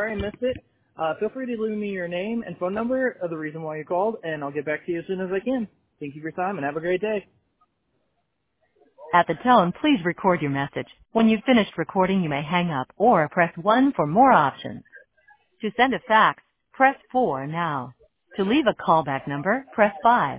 sorry I missed it. Feel free to leave me your name and phone number of the reason why you called, and I'll get back to you as soon as I can. Thank you for your time, and have a great day. At the tone, please record your message. When you've finished recording, you may hang up or press 1 for more options. To send a fax, press 4 now. To leave a callback number, press 5.